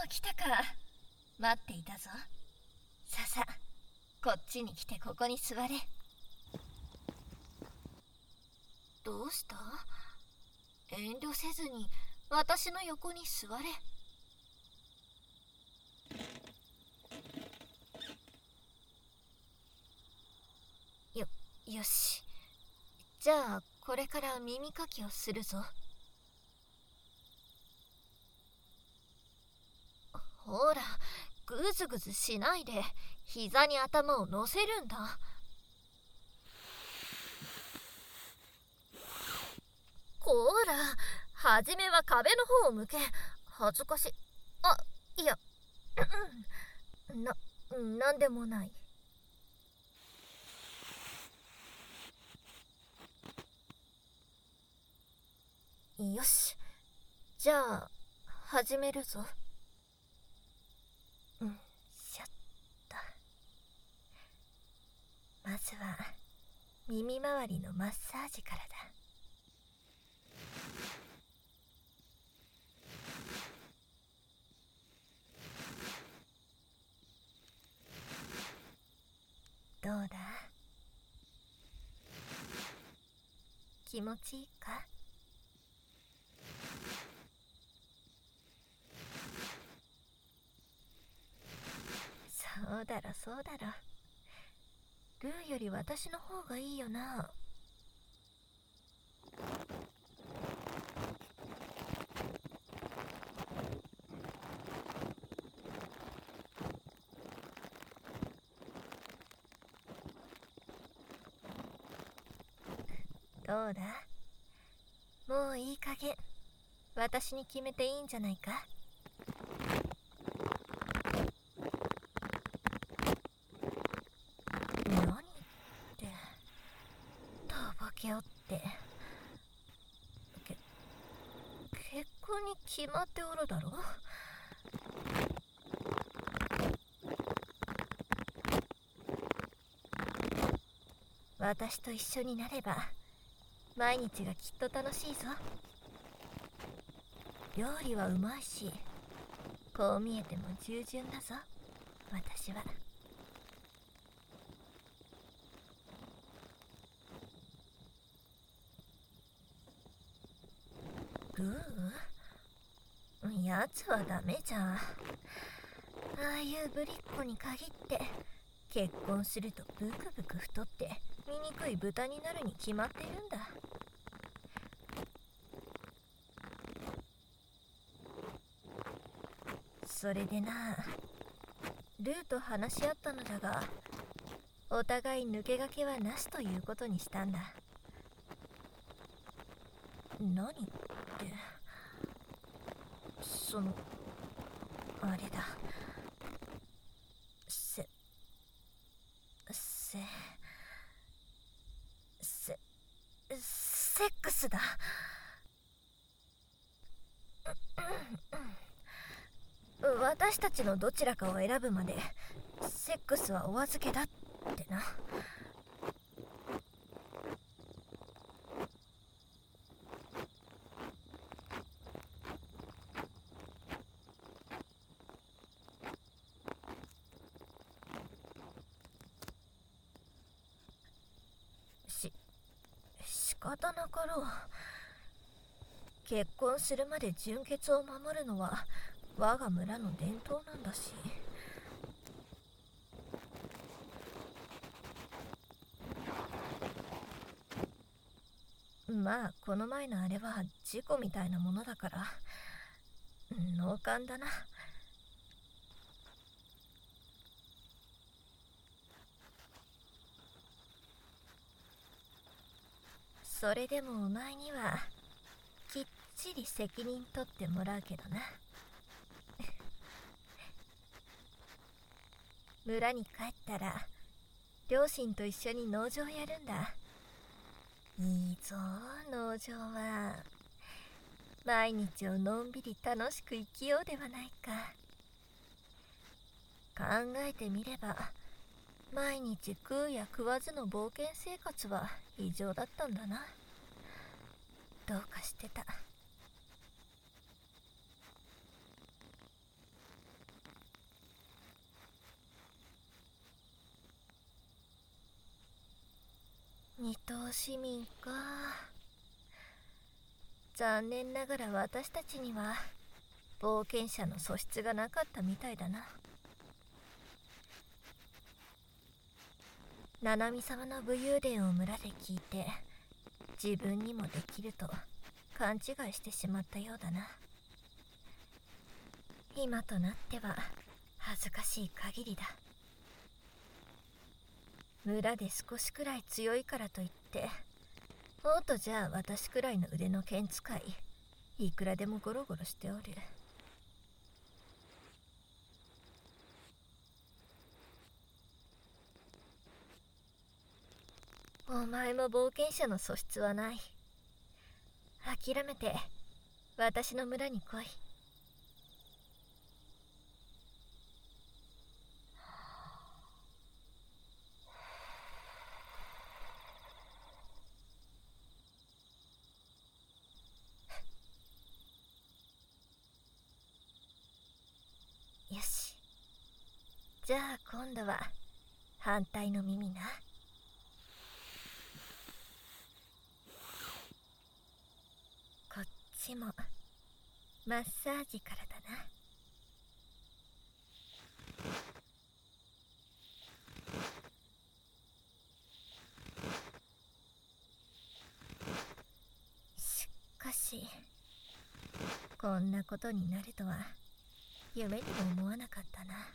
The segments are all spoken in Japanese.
う来たか。待っていたぞ。ささ、こっちに来てここに座れ。どうした？遠慮せずに私の横に座れ。よし。じゃあこれから耳かきをするぞ。ほら、ぐずぐずしないで膝に頭を乗せるんだ。こら、はじめは壁の方を向け。恥ずかしい。あ、いやなんでもない。よし、じゃあ始めるぞ。しゃった。まずは耳周りのマッサージからだ。どうだ？気持ちいいか？そうだろそうだろ。ルーより私の方がいいよな。どうだ？もういい加減私に決めていいんじゃないか？何ってとぼけおって。結婚に決まっておるだろ。私と一緒になれば毎日がきっと楽しいぞ。料理はうまいし、こう見えても従順だぞ私は。ルー？やつはダメじゃん。ああいうぶりっ子に限って結婚するとブクブク太って醜い豚になるに決まってるんだ。それでな、ルーと話し合ったのだが、お互い抜け駆けはなしということにしたんだ。何って、あれだ。セックスだ。私たちのどちらかを選ぶまでセックスはお預けだってな。仕方なかろう。結婚するまで純潔を守るのは我が村の伝統なんだし。まあこの前のあれは事故みたいなものだから脳幹だな。それでもお前にはきっちり責任取ってもらうけどな。村に帰ったら両親と一緒に農場やるんだ。いいぞ農場は。毎日をのんびり楽しく生きようではないか。考えてみれば毎日食うや食わずの冒険生活は異常だったんだな。どうかしてた。 二等市民か。残念ながら私たちには冒険者の素質がなかったみたいだな。七海様の武勇伝を村で聞いて、自分にもできると勘違いしてしまったようだな。今となっては恥ずかしい限りだ。村で少しくらい強いからといって王とじゃあ私くらいの腕の剣使いいくらでもゴロゴロしておる。お前も冒険者の素質はない。諦めて私の村に来い。よし。じゃあ今度は反対の耳な。こっちもマッサージからだな。しかしこんなことになるとは夢にも思わなかったな。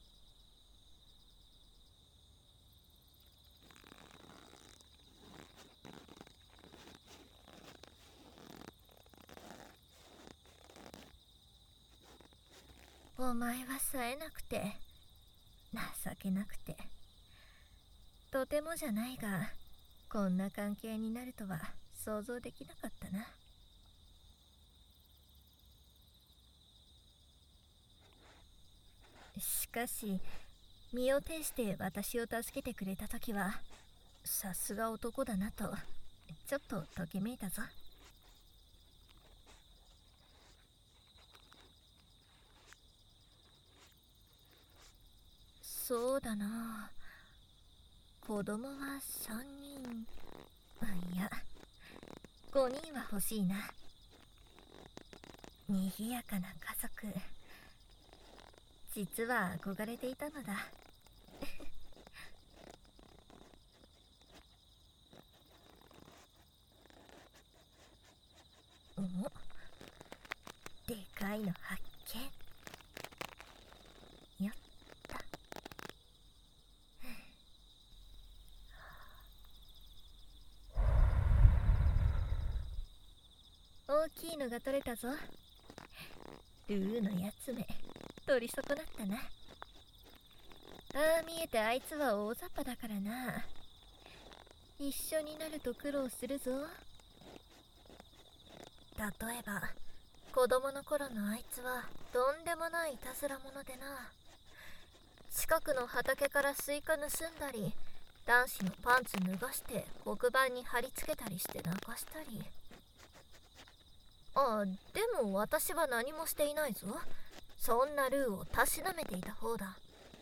お前は冴えなくて情けなくてとてもじゃないがこんな関係になるとは想像できなかったな。しかし身を挺して私を助けてくれた時はさすが男だなとちょっとときめいたぞ。そうだな。子供は3人、いや5人は欲しいな。にぎやかな家族、実は憧れていたのだ。お、でかいの発見。よっと。大きいのが取れたぞ。ルーのやつめ取り損なったな。ああ見えてあいつは大雑把だからな。一緒になると苦労するぞ。例えば子供の頃のあいつはとんでもないいたずら者でな。近くの畑からスイカ盗んだり男子のパンツ脱がして黒板に貼り付けたりして泣かしたり。でも私は何もしていないぞ。そんなルーをたしなめていた方だ。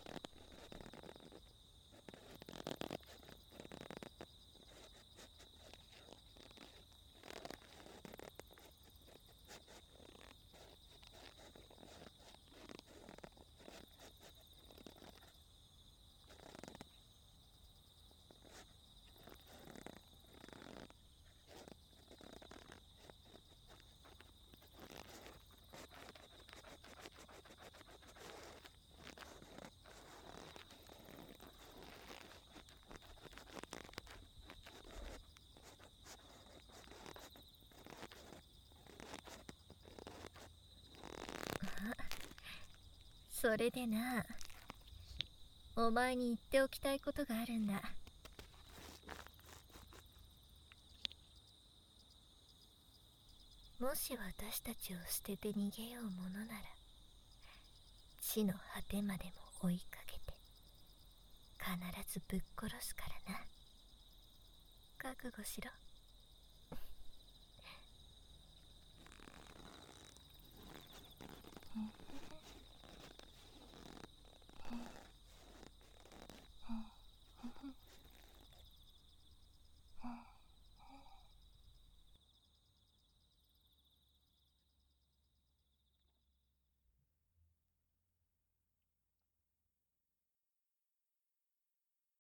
それでな、お前に言っておきたいことがあるんだ。もし私たちを捨てて逃げようものなら地の果てまでも追いかけて必ずぶっ殺すからな。覚悟しろ。